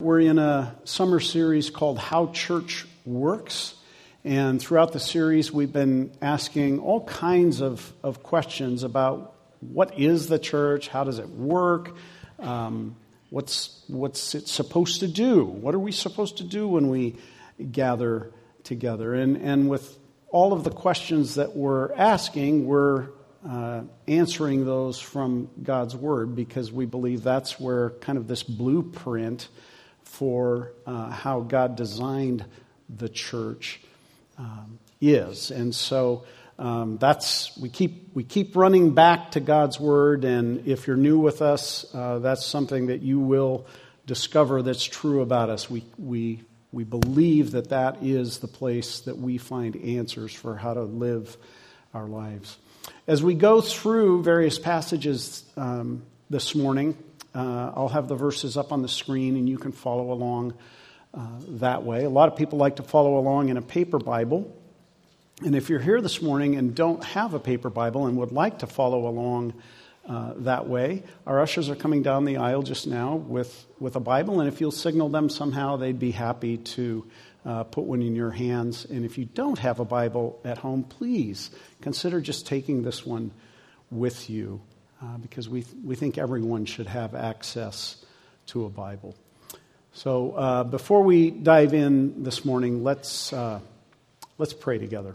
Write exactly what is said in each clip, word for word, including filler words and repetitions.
We're in a summer series called How Church Works, and throughout the series we've been asking all kinds of, of questions about what is the church, how does it work, um, what's, what's it supposed to do, what are we supposed to do when we gather together. And, and with all of the questions that we're asking, we're uh, answering those from God's Word, because we believe that's where kind of this blueprint for uh, how God designed the church um, is. And so um, that's we keep we keep running back to God's Word, and if you're new with us, uh, that's something that you will discover that's true about us. We we we believe that that is the place that we find answers for how to live our lives. As we go through various passages um, this morning, Uh, I'll have the verses up on the screen, and you can follow along uh, that way. A lot of people like to follow along in a paper Bible. And if you're here this morning and don't have a paper Bible and would like to follow along uh, that way, our ushers are coming down the aisle just now with, with a Bible. And if you'll signal them somehow, they'd be happy to uh, put one in your hands. And if you don't have a Bible at home, please consider just taking this one with you. Uh, because we th- we think everyone should have access to a Bible. So uh, before we dive in this morning, let's uh, let's pray together.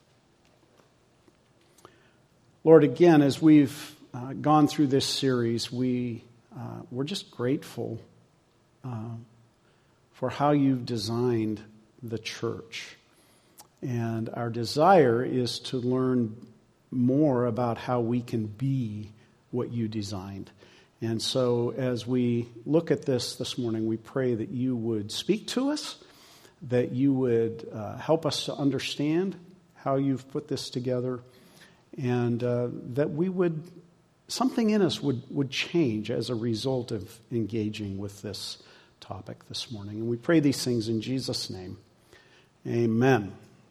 Lord, again, as we've uh, gone through this series, we uh, we're just grateful uh, for how you've designed the church, and our desire is to learn more about how we can be what you designed. And so as we look at this this morning, we pray that you would speak to us, that you would uh, help us to understand how you've put this together, and uh, that we would, something in us would, would change as a result of engaging with this topic this morning. And we pray these things in Jesus' name. Amen.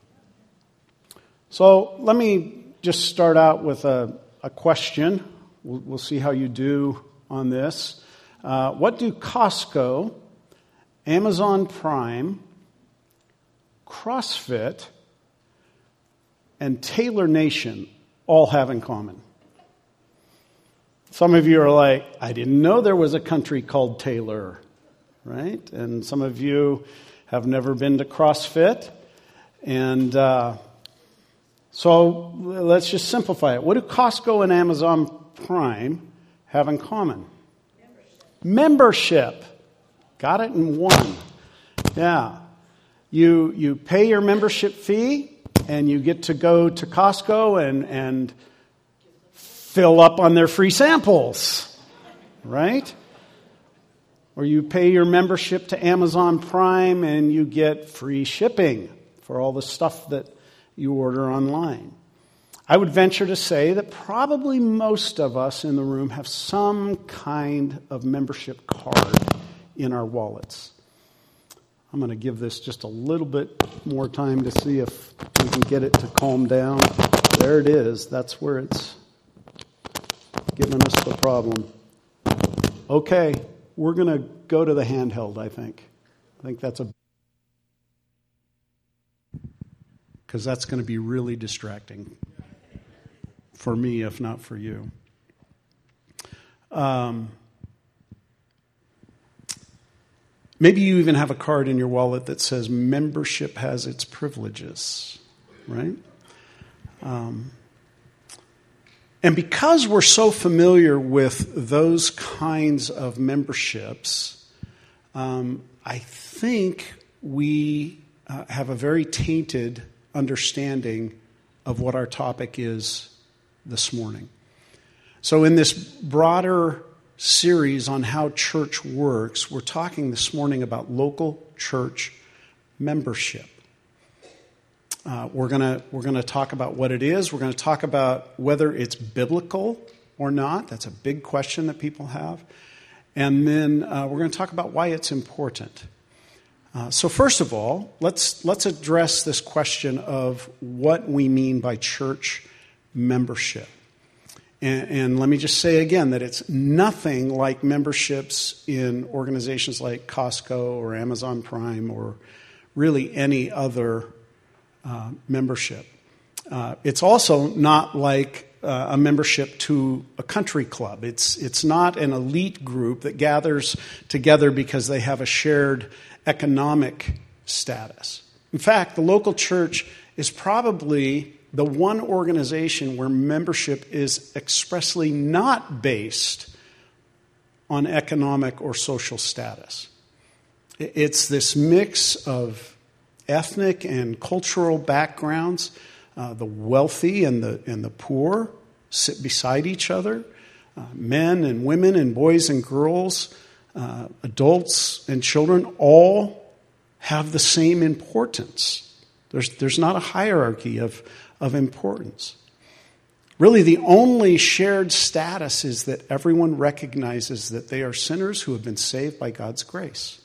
So let me just start out with a, a question. We'll, we'll see how you do on this. Uh, what do Costco, Amazon Prime, CrossFit, and Taylor Nation all have in common? Some of you are like, I didn't know there was a country called Taylor, right? And some of you have never been to CrossFit. And uh, so let's just simplify it. What do Costco and Amazon Prime have in common? Membership. Membership. Got it in one. Yeah. You you pay your membership fee, and you get to go to Costco and, and fill up on their free samples. Right? Or you pay your membership to Amazon Prime, and you get free shipping for all the stuff that you order online. I would venture to say that probably most of us in the room have some kind of membership card in our wallets. I'm going to give this just a little bit more time to see if we can get it to calm down. There it is. That's where it's giving us the problem. Okay, we're going to go to the handheld, I think. I think that's a... because that's going to be really distracting. For me, if not for you. Um, maybe you even have a card in your wallet that says membership has its privileges, right? Um, and because we're so familiar with those kinds of memberships, um, I think we uh, have a very tainted understanding of what our topic is this morning. So in this broader series on how church works, we're talking this morning about local church membership. Uh, we're gonna we're gonna talk about what it is. We're gonna talk about whether it's biblical or not. That's a big question that people have. And then uh, we're going to talk about why it's important. Uh, so first of all, let's let's address this question of what we mean by church membership. And, and let me just say again that it's nothing like memberships in organizations like Costco or Amazon Prime or really any other uh, membership. Uh, it's also not like uh, a membership to a country club. It's, it's not an elite group that gathers together because they have a shared economic status. In fact, the local church is probably the one organization where membership is expressly not based on economic or social status. It's this mix of ethnic and cultural backgrounds. Uh, the wealthy and the and the poor sit beside each other. Uh, men and women and boys and girls, uh, adults and children, all have the same importance. There's there's not a hierarchy of, of importance. Really, the only shared status is that everyone recognizes that they are sinners who have been saved by God's grace.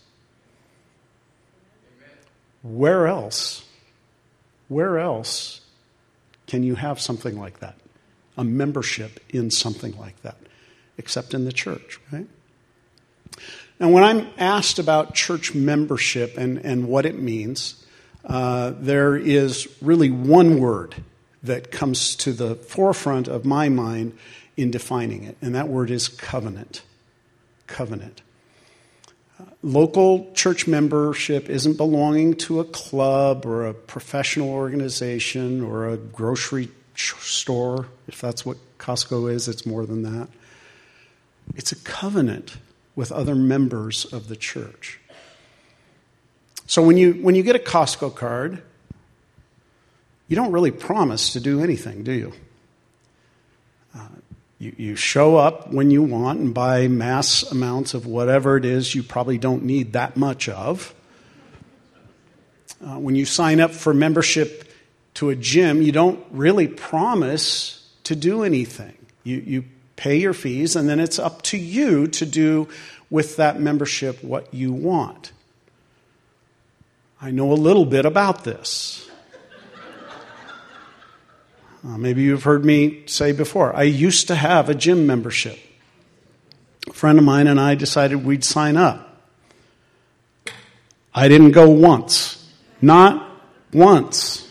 Amen. Where else? Where else can you have something like that? A membership in something like that, except in the church, right? Now, when I'm asked about church membership and, and what it means, uh, there is really one word that comes to the forefront of my mind in defining it, and that word is covenant. Covenant. Uh, local church membership isn't belonging to a club or a professional organization or a grocery store. If that's what Costco is, it's more than that. It's a covenant with other members of the church. So when you when you get a Costco card, you don't really promise to do anything, do you? Uh, you, you show up when you want and buy mass amounts of whatever it is you probably don't need that much of. Uh, when you sign up for membership to a gym, you don't really promise to do anything. You, you pay your fees, and then it's up to you to do with that membership what you want. I know a little bit about this. Uh, maybe you've heard me say before, I used to have a gym membership. A friend of mine and I decided we'd sign up. I didn't go once. Not once.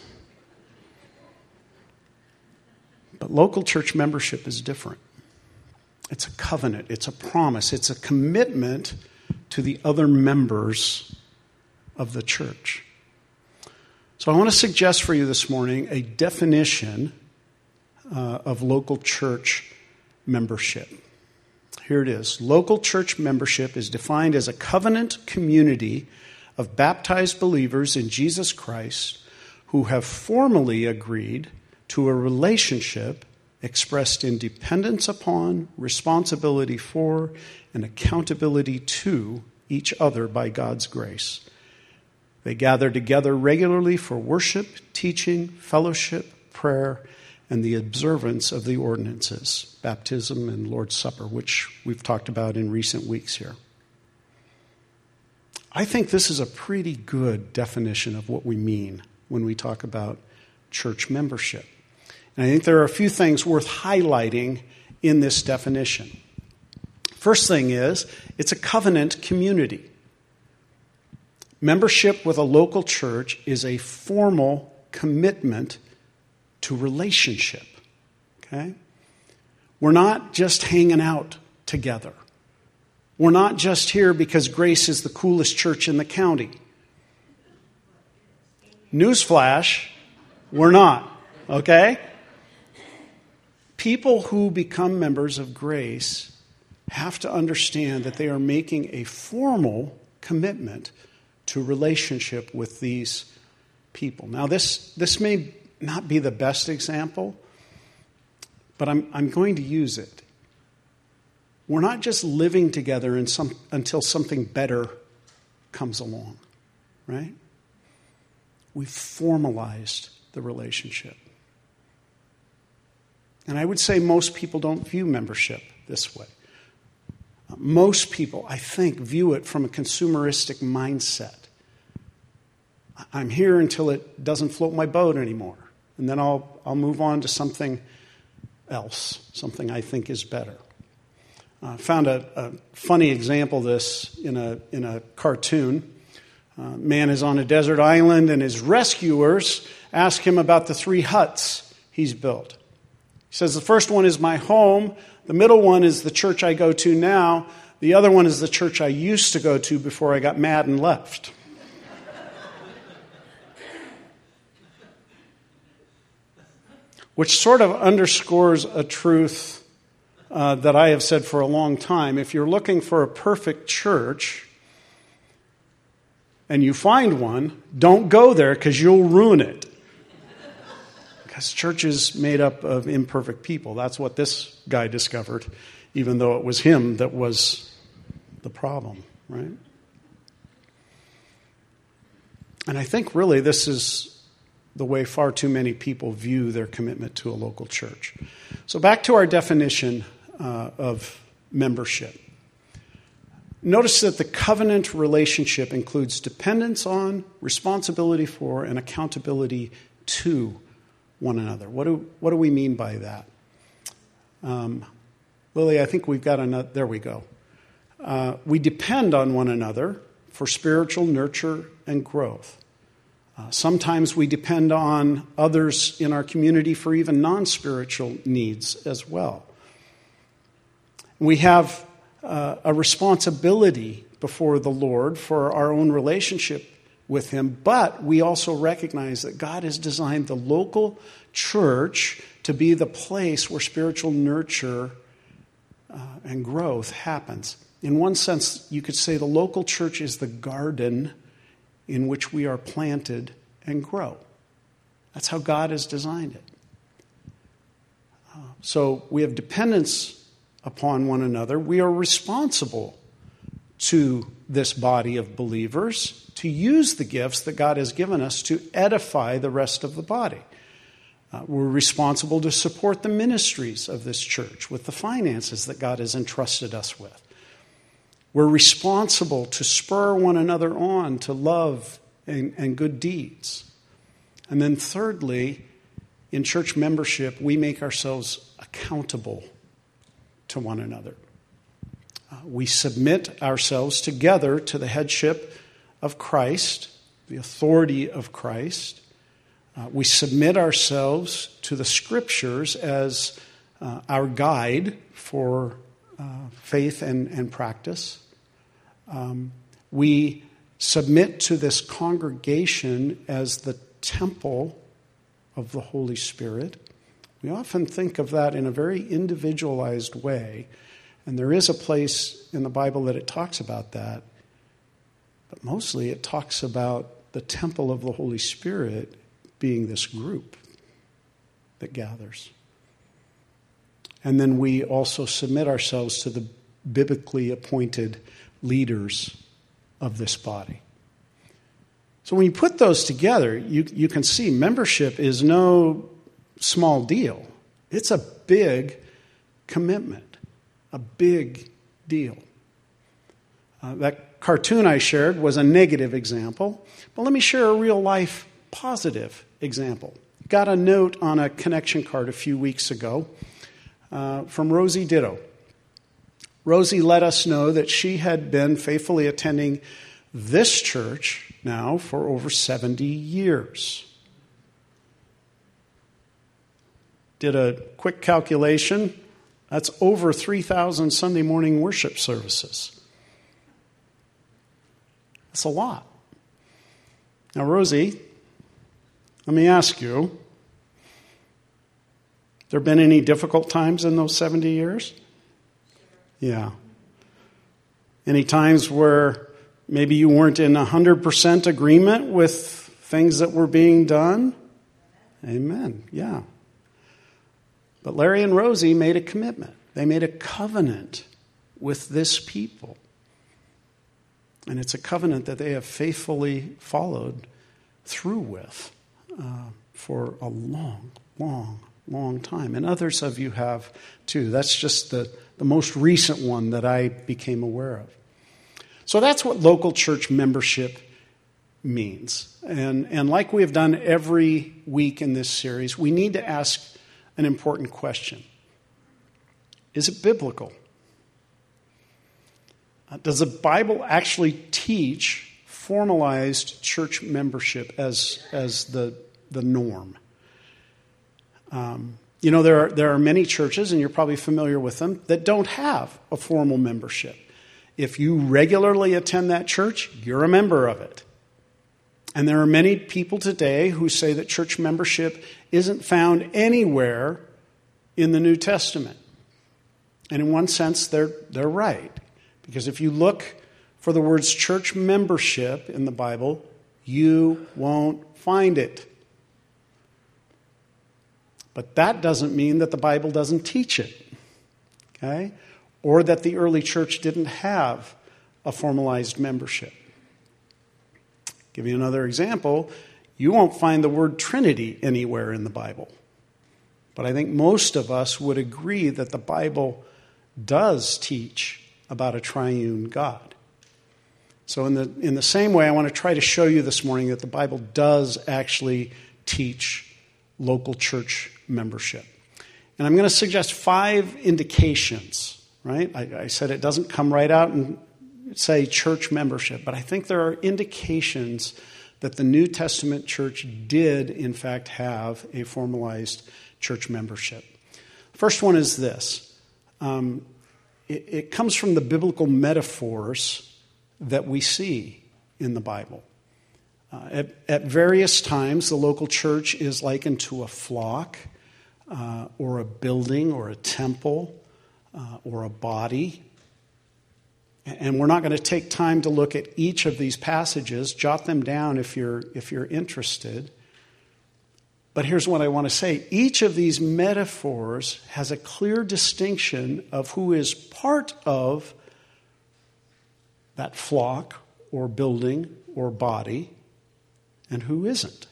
But local church membership is different. It's a covenant. It's a promise. It's a commitment to the other members of the church. So I want to suggest for you this morning a definition uh, of local church membership. Here it is. Local church membership is defined as a covenant community of baptized believers in Jesus Christ who have formally agreed to a relationship expressed in dependence upon, responsibility for, and accountability to each other by God's grace. They gather together regularly for worship, teaching, fellowship, prayer, and the observance of the ordinances, baptism and Lord's Supper, which we've talked about in recent weeks here. I think this is a pretty good definition of what we mean when we talk about church membership. And I think there are a few things worth highlighting in this definition. First thing is, it's a covenant community. Membership with a local church is a formal commitment to relationship. Okay? We're not just hanging out together. We're not just here because Grace is the coolest church in the county. Newsflash, we're not. Okay? People who become members of Grace have to understand that they are making a formal commitment to relationship with these people. Now, this, this may not be the best example, but I'm, I'm going to use it. We're not just living together in some, until something better comes along, right? We've formalized the relationship. And I would say most people don't view membership this way. Most people, I think, view it from a consumeristic mindset. I'm here until it doesn't float my boat anymore. And then I'll I'll move on to something else, something I think is better. I uh, found a, a funny example of this in a, in a cartoon. Uh, man is on a desert island, and his rescuers ask him about the three huts he's built. He says, the first one is my home, the middle one is the church I go to now, the other one is the church I used to go to before I got mad and left. Which sort of underscores a truth uh, that I have said for a long time. If you're looking for a perfect church and you find one, don't go there because you'll ruin it. Because church is made up of imperfect people. That's what this guy discovered, even though it was him that was the problem, right? And I think really this is the way far too many people view their commitment to a local church. So back to our definition uh, of membership. Notice that the covenant relationship includes dependence on, responsibility for, and accountability to one another. What do, what do we mean by that? Um, Lily, I think we've got another, there we go. Uh, we depend on one another for spiritual nurture and growth. Uh, sometimes we depend on others in our community for even non-spiritual needs as well. We have uh, a responsibility before the Lord for our own relationship with Him, but we also recognize that God has designed the local church to be the place where spiritual nurture uh, and growth happens. In one sense, you could say the local church is the garden in which we are planted and grow. That's how God has designed it. Uh, so we have dependence upon one another. We are responsible to this body of believers to use the gifts that God has given us to edify the rest of the body. Uh, we're responsible to support the ministries of this church with the finances that God has entrusted us with. We're responsible to spur one another on to love and, and good deeds. And then thirdly, in church membership, we make ourselves accountable to one another. Uh, we submit ourselves together to the headship of Christ, the authority of Christ. Uh, we submit ourselves to the Scriptures as uh, our guide for uh, faith and, and practice. Um, we submit to this congregation as the temple of the Holy Spirit. We often think of that in a very individualized way, and there is a place in the Bible that it talks about that, but mostly it talks about the temple of the Holy Spirit being this group that gathers. And then we also submit ourselves to the biblically appointed leaders of this body. So when you put those together, you, you can see membership is no small deal. It's a big commitment, a big deal. Uh, that cartoon I shared was a negative example, but let me share a real life positive example. Got a note on a connection card a few weeks ago uh, from Rosie Ditto. Rosie let us know that she had been faithfully attending this church now for over seventy years. Did a quick calculation. That's over three thousand Sunday morning worship services. That's a lot. Now, Rosie, let me ask you, there been any difficult times in those seventy years? Yeah. Any times where maybe you weren't in one hundred percent agreement with things that were being done? Amen. Yeah. But Larry and Rosie made a commitment. They made a covenant with this people. And it's a covenant that they have faithfully followed through with uh, for a long, long, long time. And others of you have too. That's just the, the most recent one that I became aware of. So that's what local church membership means. And, and like we have done every week in this series, we need to ask an important question. Is it biblical? Uh, does the Bible actually teach formalized church membership as, as the, the norm? Um, you know, there are, there are many churches, and you're probably familiar with them, that don't have a formal membership. If you regularly attend that church, you're a member of it. And there are many people today who say that church membership isn't found anywhere in the New Testament. And in one sense, they're, they're right. Because if you look for the words church membership in the Bible, you won't find it. But that doesn't mean that the Bible doesn't teach it. Okay? Or that the early church didn't have a formalized membership. Give you another example. You won't find the word Trinity anywhere in the Bible. But I think most of us would agree that the Bible does teach about a triune God. So in the, in the same way, I want to try to show you this morning that the Bible does actually teach local church membership. And I'm going to suggest five indications, right? I, I said it doesn't come right out and say church membership, but I think there are indications that the New Testament church did, in fact, have a formalized church membership. First one is this. Um, it, it comes from the biblical metaphors that we see in the Bible. Uh, at, at various times, the local church is likened to a flock, uh, or a building, or a temple, uh, or a body. And we're not going to take time to look at each of these passages. Jot them down if you're if you're interested. But here's what I want to say. Each of these metaphors has a clear distinction of who is part of that flock or building or body and who isn't.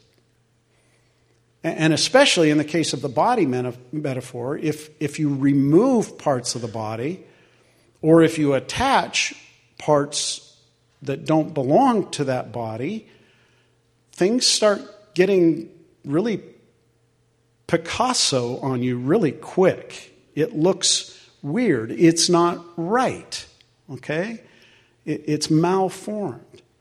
And especially in the case of the body metaphor, if, if you remove parts of the body, or if you attach parts that don't belong to that body, things start getting really Picasso on you really quick. It looks weird. It's not right, okay? It, it's malformed.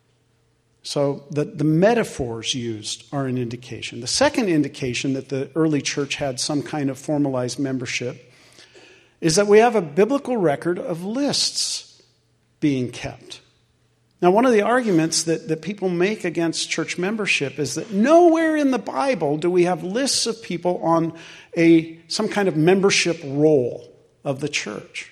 So the, the metaphors used are an indication. The second indication that the early church had some kind of formalized membership is that we have a biblical record of lists being kept. Now, one of the arguments that, that people make against church membership is that nowhere in the Bible do we have lists of people on a some kind of membership roll of the church.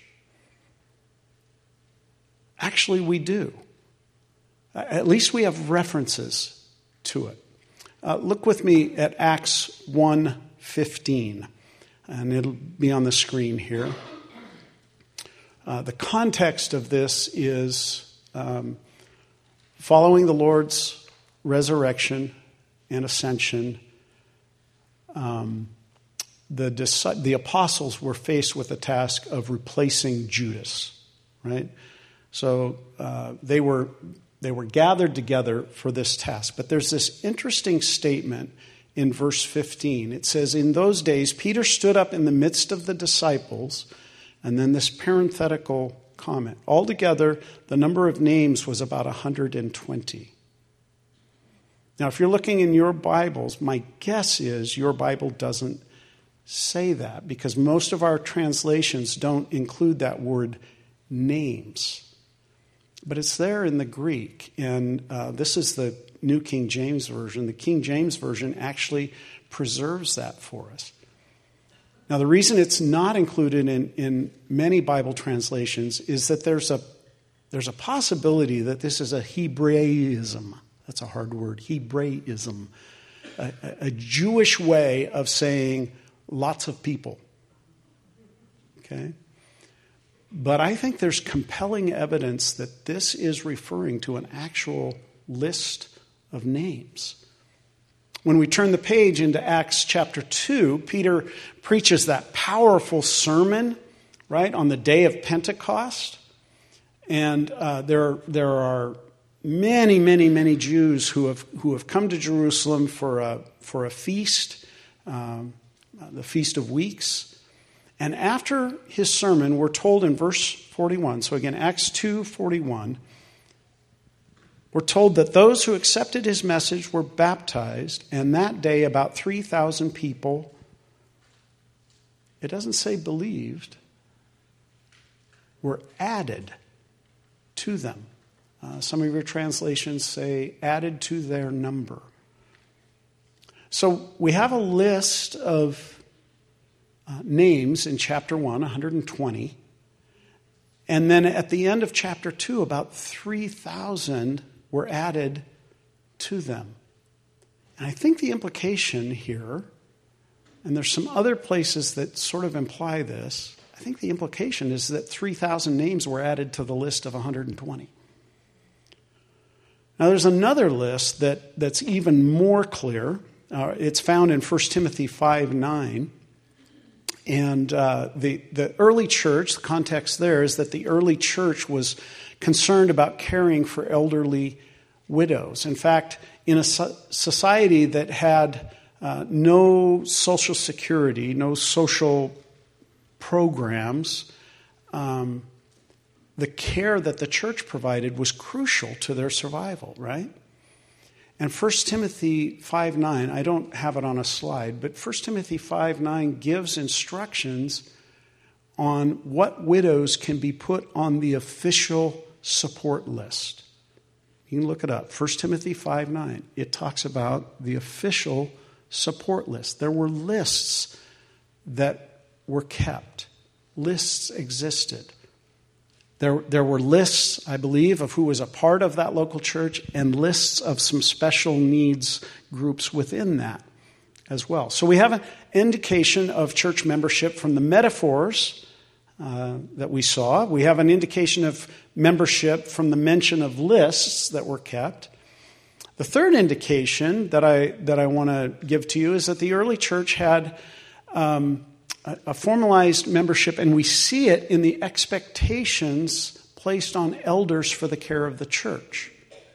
Actually, we do. At least we have references to it. Uh, look with me at Acts one fifteen. And it'll be on the screen here. Uh, the context of this is um, following the Lord's resurrection and ascension, um, the, the apostles were faced with the task of replacing Judas, right? So uh, they were they were gathered together for this task. But there's this interesting statement in verse fifteen. It says, "In those days, Peter stood up in the midst of the disciples," and then this parenthetical comment. "Altogether, the number of names was about one hundred twenty. Now, if you're looking in your Bibles, my guess is your Bible doesn't say that, because most of our translations don't include that word names. But it's there in the Greek, and uh, this is the New King James Version. The King James Version actually preserves that for us. Now, the reason it's not included in, in many Bible translations is that there's a there's a possibility that this is a Hebraism. That's a hard word, Hebraism. A, a Jewish way of saying lots of people. Okay? But I think there's compelling evidence that this is referring to an actual list of names. When we turn the page into Acts chapter two, Peter preaches that powerful sermon, right, on the day of Pentecost. And uh, there, there are many, many, many Jews who have who have come to Jerusalem for a for a feast, um, the Feast of Weeks. And after his sermon, we're told in verse forty-one, so again, Acts two forty-one, we're told that those who accepted his message were baptized, and that day about three thousand people, it doesn't say believed, were added to them. Uh, some of your translations say added to their number. So we have a list of uh, names in chapter one, one hundred twenty. And then at the end of chapter two, about three thousand were added to them. And I think the implication here, and there's some other places that sort of imply this, I think the implication is that three thousand names were added to the list of one hundred twenty. Now there's another list that, that's even more clear. Uh, it's found in First Timothy five nine. And uh, the, the early church, the context there is that the early church was concerned about caring for elderly widows. In fact, in a so- society that had uh, no social security, no social programs, um, the care that the church provided was crucial to their survival, right? And First Timothy five nine, I don't have it on a slide, but First Timothy five nine gives instructions on what widows can be put on the official support list. You can look it up. First Timothy five nine. It talks about the official support list. There were lists that were kept. Lists existed. There, there were lists, I believe, of who was a part of that local church and lists of some special needs groups within that as well. So we have an indication of church membership from the metaphors uh, that we saw. We have an indication of membership from the mention of lists that were kept. The third indication that I that I want to give to you is that the early church had um, a, a formalized membership, and we see it in the expectations placed on elders for the care of the church.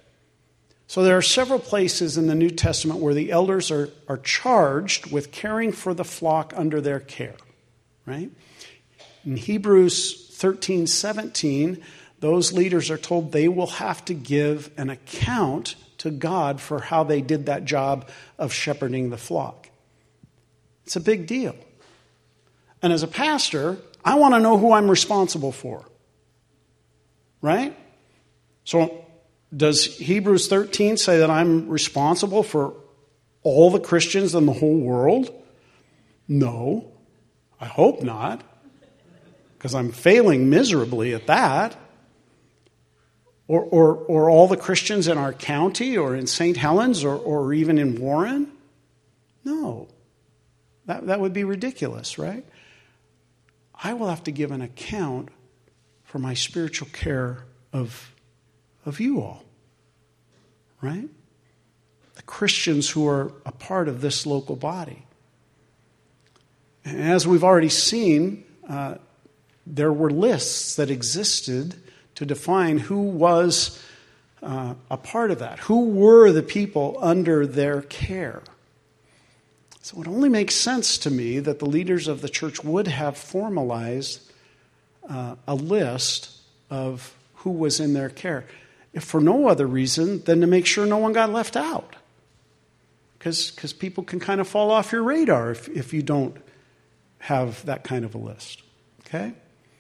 So there are several places in the New Testament where the elders are, are charged with caring for the flock under their care, right? In Hebrews thirteen seventeen, those leaders are told they will have to give an account to God for how they did that job of shepherding the flock. It's a big deal. And as a pastor, I want to know who I'm responsible for, right? So does Hebrews thirteen say that I'm responsible for all the Christians in the whole world? No, I hope not, because I'm failing miserably at that. Or, or, or all the Christians in our county or in Saint Helens or, or even in Warren? No, that, that would be ridiculous, right? I will have to give an account for my spiritual care of, of you all, right? The Christians who are a part of this local body. And as we've already seen, uh, there were lists that existed to define who was uh, a part of that. Who were the people under their care? So it only makes sense to me that the leaders of the church would have formalized uh, a list of who was in their care, if for no other reason than to make sure no one got left out. Because because people can kind of fall off your radar if, if you don't have that kind of a list. Okay?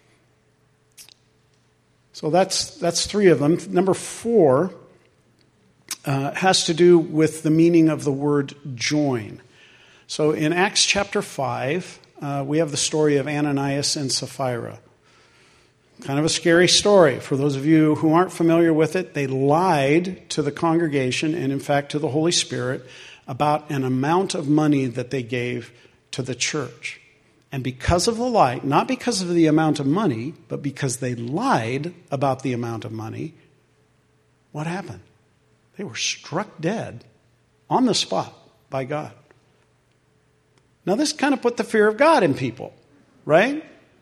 So that's that's three of them. Number four uh, has to do with the meaning of the word join. So in Acts chapter five, uh, we have the story of Ananias and Sapphira. Kind of a scary story. For those of you who aren't familiar with it, they lied to the congregation and, in fact, to the Holy Spirit about an amount of money that they gave to the church. And because of the lie, not because of the amount of money, but because they lied about the amount of money, what happened? They were struck dead on the spot by God. Now, this kind of put the fear of God in people, right?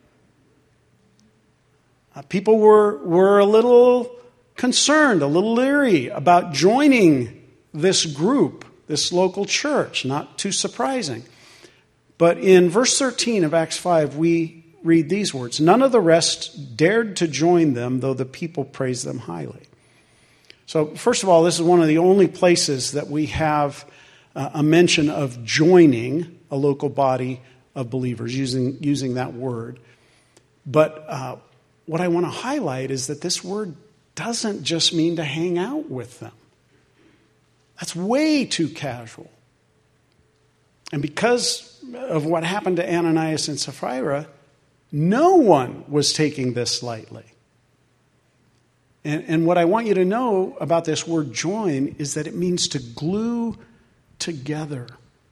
Uh, people were, were a little concerned, a little leery about joining this group, this local church. Not too surprising. But in verse thirteen of Acts five, we read these words. None of the rest dared to join them, though the people praised them highly. So first of all, this is one of the only places that we have uh, a mention of joining a local body of believers, using, using that word. But uh, what I want to highlight is that this word doesn't just mean to hang out with them. That's way too casual. And because of what happened to Ananias and Sapphira, no one was taking this lightly. And, and what I want you to know about this word join is that it means to glue together.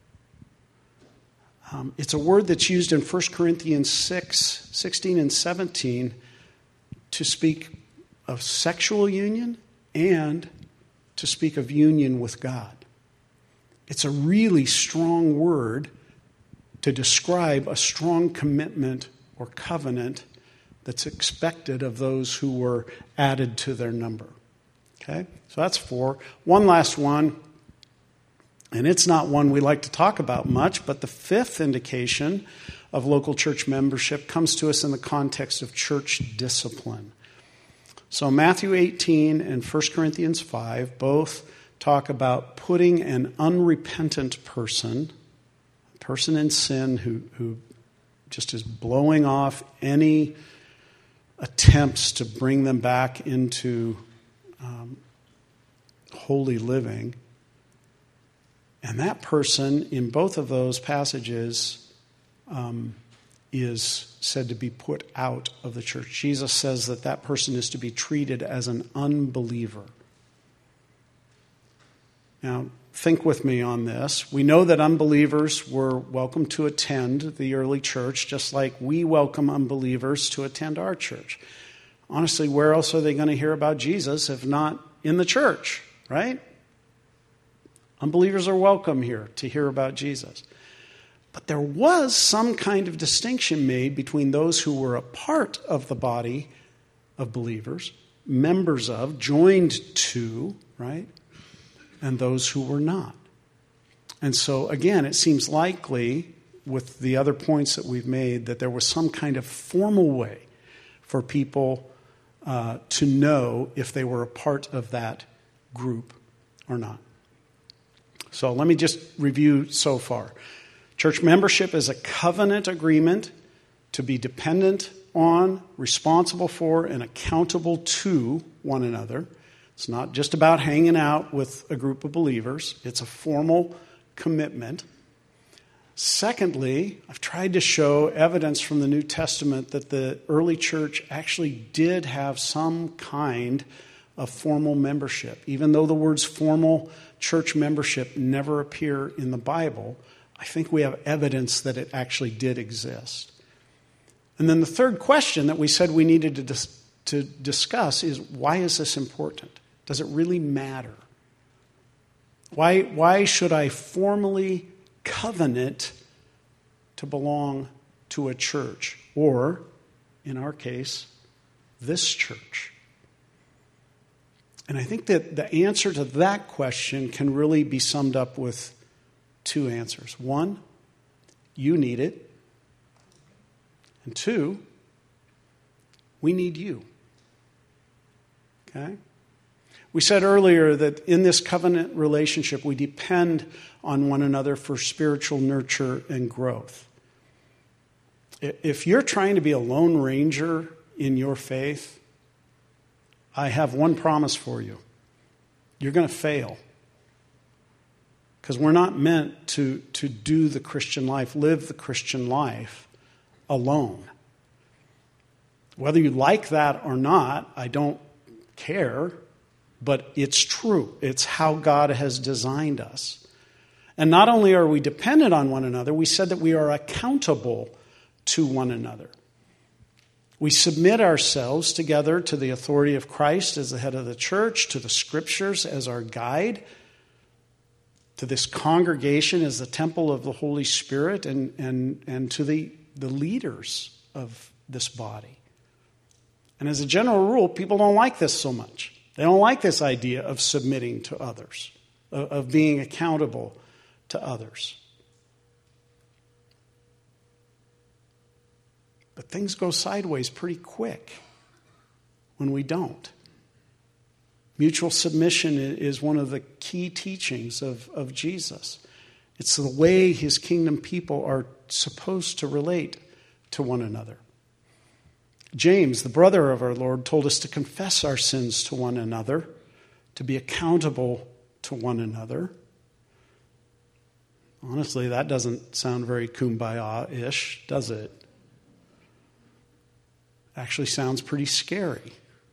Um, it's a word that's used in First Corinthians six, sixteen and seventeen to speak of sexual union and to speak of union with God. It's a really strong word to describe a strong commitment or covenant that's expected of those who were added to their number. Okay, so that's four. One last one, and it's not one we like to talk about much, but the fifth indication of local church membership comes to us in the context of church discipline. So Matthew eighteen and First Corinthians five both talk about putting an unrepentant person, a person in sin who, who just is blowing off any attempts to bring them back into um, holy living. And that person in both of those passages um, is said to be put out of the church. Jesus says that that person is to be treated as an unbeliever. Now, think with me on this. We know that unbelievers were welcome to attend the early church, just like we welcome unbelievers to attend our church. Honestly, where else are they going to hear about Jesus if not in the church, right? Unbelievers are welcome here to hear about Jesus. But there was some kind of distinction made between those who were a part of the body of believers, members of, joined to, right? And those who were not. And so, again, it seems likely, with the other points that we've made, that there was some kind of formal way for people uh, to know if they were a part of that group or not. So let me just review so far. Church membership is a covenant agreement to be dependent on, responsible for, and accountable to one another. It's not just about hanging out with a group of believers. It's a formal commitment. Secondly, I've tried to show evidence from the New Testament that the early church actually did have some kind of formal membership. Even though the words formal church membership never appear in the Bible, I think we have evidence that it actually did exist. And then the third question that we said we needed to, dis- to discuss is, why is this important? Does it really matter? Why, why should I formally covenant to belong to a church? Or, in our case, this church? And I think that the answer to that question can really be summed up with two answers. One, you need it. And two, we need you. Okay? We said earlier that in this covenant relationship, we depend on one another for spiritual nurture and growth. If you're trying to be a lone ranger in your faith, I have one promise for you. You're going to fail. Because we're not meant to, to do the Christian life, live the Christian life alone. Whether you like that or not, I don't care, but it's true. It's how God has designed us. And not only are we dependent on one another, we said that we are accountable to one another. We submit ourselves together to the authority of Christ as the head of the church, to the Scriptures as our guide, to this congregation as the temple of the Holy Spirit, and, and, and to the, the leaders of this body. And as a general rule, people don't like this so much. They don't like this idea of submitting to others, of, of being accountable to others. But things go sideways pretty quick when we don't. Mutual submission is one of the key teachings of, of Jesus. It's the way his kingdom people are supposed to relate to one another. James, the brother of our Lord, told us to confess our sins to one another, to be accountable to one another. Honestly, that doesn't sound very kumbaya-ish, does it? Actually sounds pretty scary.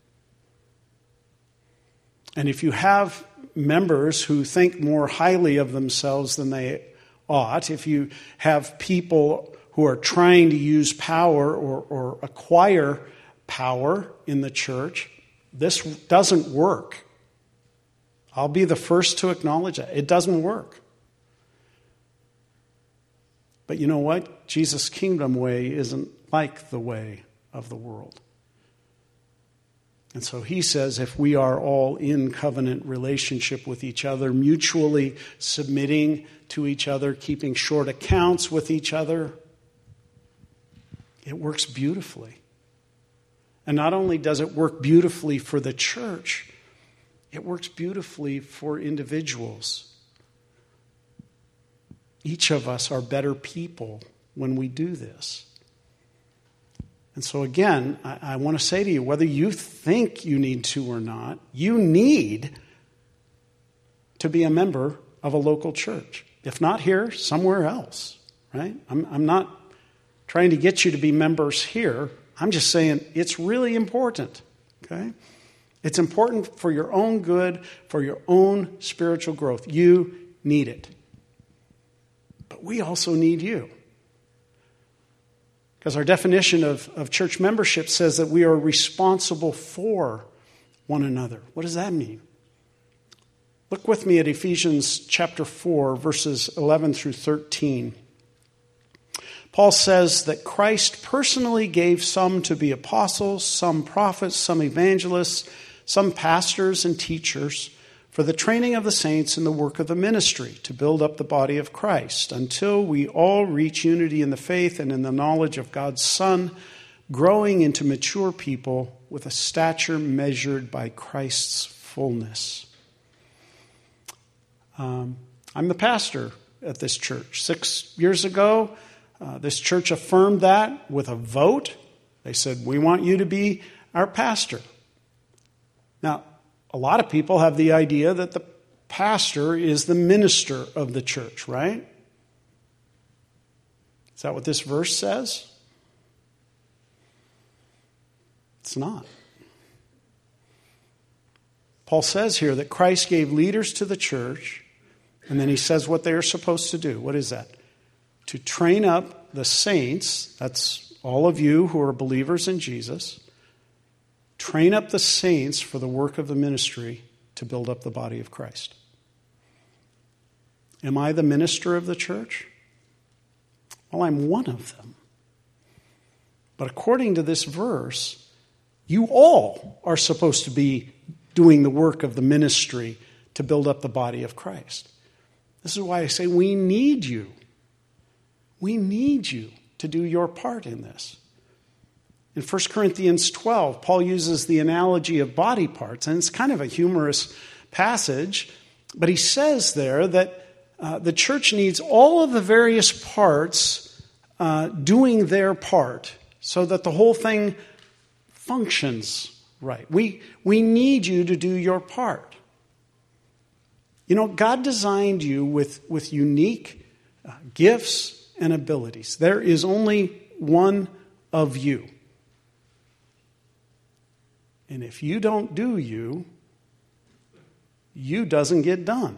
And if you have members who think more highly of themselves than they ought, if you have people who are trying to use power or, or acquire power in the church, this doesn't work. I'll be the first to acknowledge that. It doesn't work. But you know what? Jesus' kingdom way isn't like the way of the world. And so he says if we are all in covenant relationship with each other, mutually submitting to each other, keeping short accounts with each other, it works beautifully. And not only does it work beautifully for the church, it works beautifully for individuals. Each of us are better people when we do this. And so again, I, I want to say to you, whether you think you need to or not, you need to be a member of a local church. If not here, somewhere else, right? I'm, I'm not trying to get you to be members here. I'm just saying it's really important, okay? It's important for your own good, for your own spiritual growth. You need it. But we also need you. Because our definition of, of church membership says that we are responsible for one another. What does that mean? Look with me at Ephesians chapter four, verses eleven through thirteen. Paul says that Christ personally gave some to be apostles, some prophets, some evangelists, some pastors and teachers, for the training of the saints in the work of the ministry, to build up the body of Christ, until we all reach unity in the faith and in the knowledge of God's Son, growing into mature people with a stature measured by Christ's fullness. Um, I'm the pastor at this church. Six years ago, uh, this church affirmed that with a vote. They said, we want you to be our pastor. Now, a lot of people have the idea that the pastor is the minister of the church, right? Is that what this verse says? It's not. Paul says here that Christ gave leaders to the church, and then he says what they are supposed to do. What is that? To train up the saints, that's all of you who are believers in Jesus, train up the saints for the work of the ministry to build up the body of Christ. Am I the minister of the church? Well, I'm one of them. But according to this verse, you all are supposed to be doing the work of the ministry to build up the body of Christ. This is why I say we need you. We need you to do your part in this. In First Corinthians twelve, Paul uses the analogy of body parts, and it's kind of a humorous passage, but he says there that uh, the church needs all of the various parts uh, doing their part so that the whole thing functions right. We, we need you to do your part. You know, God designed you with, with unique uh, gifts and abilities. There is only one of you. And if you don't do you, you doesn't get done.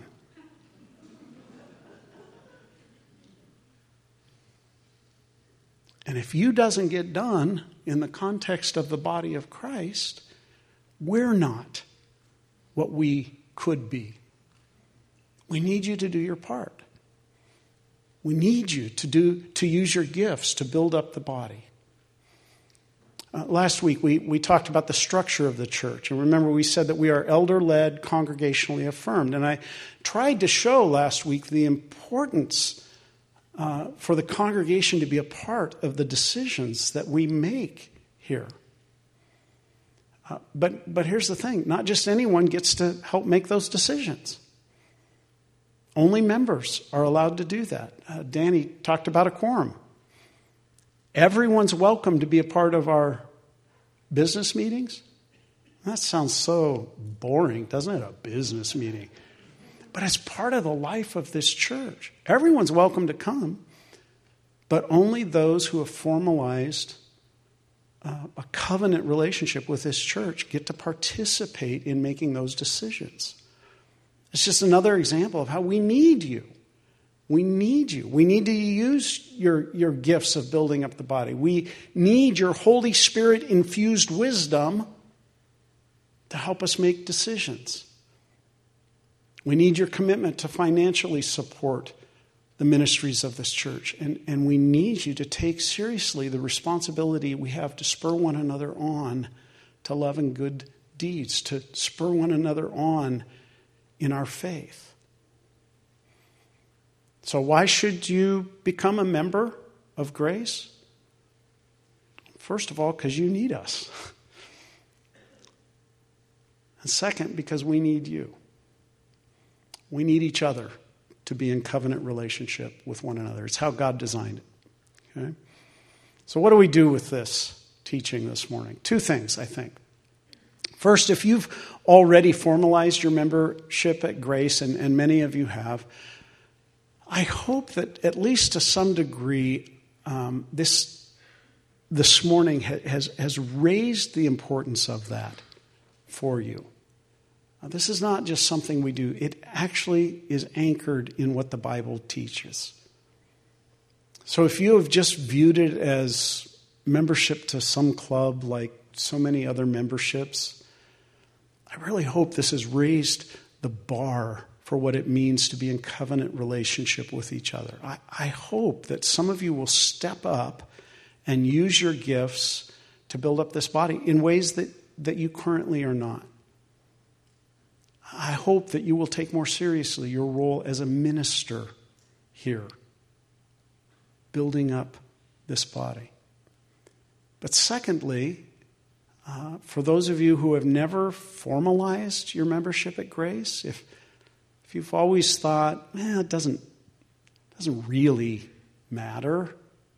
And if you doesn't get done in the context of the body of Christ, we're not what we could be. We need you to do your part. We need you to do to use your gifts to build up the body. Uh, last week, we, we talked about the structure of the church. And remember, we said that we are elder-led, congregationally affirmed. And I tried to show last week the importance uh, for the congregation to be a part of the decisions that we make here. Uh, but, but here's the thing. Not just anyone gets to help make those decisions. Only members are allowed to do that. Uh, Danny talked about a quorum. Everyone's welcome to be a part of our business meetings. That sounds so boring, doesn't it? A business meeting. But it's part of the life of this church. Everyone's welcome to come, but only those who have formalized uh, a covenant relationship with this church get to participate in making those decisions. It's just another example of how we need you. We need you. We need to use your, your gifts of building up the body. We need your Holy Spirit-infused wisdom to help us make decisions. We need your commitment to financially support the ministries of this church. And, and we need you to take seriously the responsibility we have to spur one another on to love and good deeds, to spur one another on in our faith. So why should you become a member of Grace? First of all, because you need us. And second, because we need you. We need each other to be in covenant relationship with one another. It's how God designed it. Okay? So what do we do with this teaching this morning? Two things, I think. First, if you've already formalized your membership at Grace, and, and many of you have, I hope that at least to some degree, um, this this morning has, has raised the importance of that for you. Now, this is not just something we do. It actually is anchored in what the Bible teaches. So if you have just viewed it as membership to some club like so many other memberships, I really hope this has raised the bar for what it means to be in covenant relationship with each other. I, I hope that some of you will step up and use your gifts to build up this body in ways that, that you currently are not. I hope that you will take more seriously your role as a minister here, building up this body. But secondly, uh, for those of you who have never formalized your membership at Grace, if if you've always thought, eh, it doesn't doesn't really matter,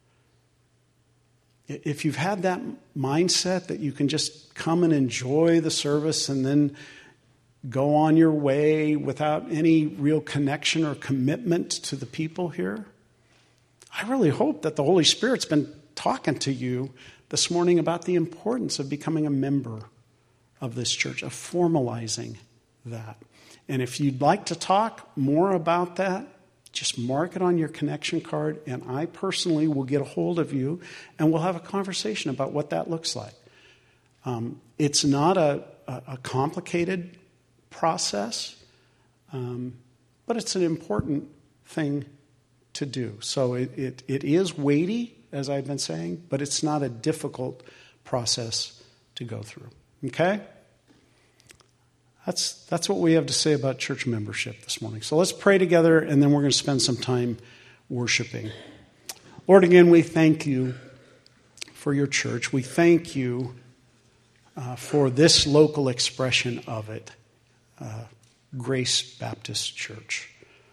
if you've had that mindset that you can just come and enjoy the service and then go on your way without any real connection or commitment to the people here, I really hope that the Holy Spirit's been talking to you this morning about the importance of becoming a member of this church, of formalizing that. And if you'd like to talk more about that, just mark it on your connection card, and I personally will get a hold of you, and we'll have a conversation about what that looks like. Um, it's not a, a, a complicated process, um, but it's an important thing to do. So it, it, it is weighty, as I've been saying, but it's not a difficult process to go through. Okay? That's, that's what we have to say about church membership this morning. So let's pray together, and then we're going to spend some time worshiping. Lord, again, we thank you for your church. We thank you uh, for this local expression of it. Uh, Grace Baptist Church.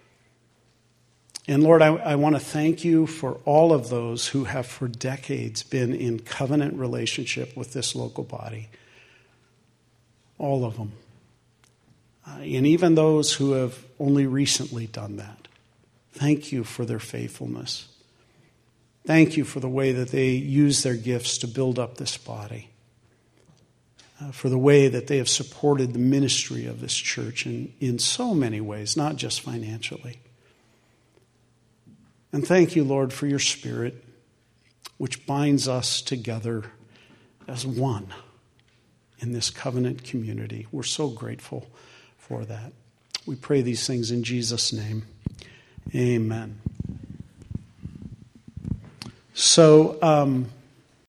And Lord, I, I want to thank you for all of those who have for decades been in covenant relationship with this local body. All of them. Uh, and even those who have only recently done that. Thank you for their faithfulness. Thank you for the way that they use their gifts to build up this body. Uh, for the way that they have supported the ministry of this church in, in so many ways, not just financially. And thank you, Lord, for your Spirit, which binds us together as one in this covenant community. We're so grateful for that. We pray these things in Jesus' name. Amen. So, um,